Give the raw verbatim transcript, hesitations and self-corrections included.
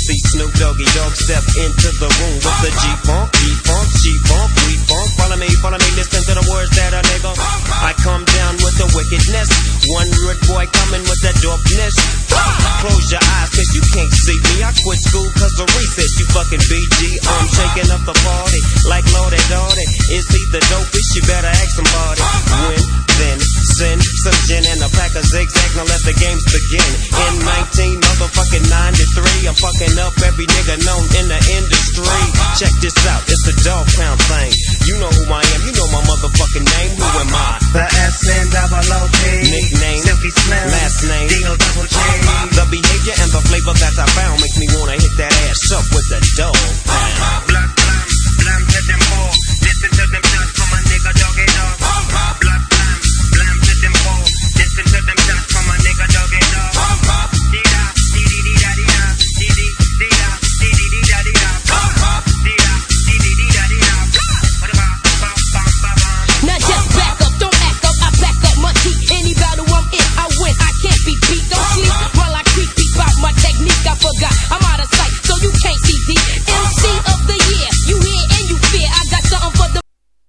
see Snoop Doggy Dogg step into the room with the G-Funk, G-Funk, G-Funk, we-funk. Follow me, follow me, listen to the words that a nigga. I come down with the wickedness. One rude boy coming with that dopeness. Close your eyes, cause you can't see me. I quit school cause of recess, you fucking B G. I'm shaking up the party like Lordy Dottie. Is he the dopest? You better ask somebody. When, then, send some gin and a pack of zigzag. Now let the games begin. In nineteen motherfucking ninety-three, I'm fucking up every nigga known in the industry. Check this out, it's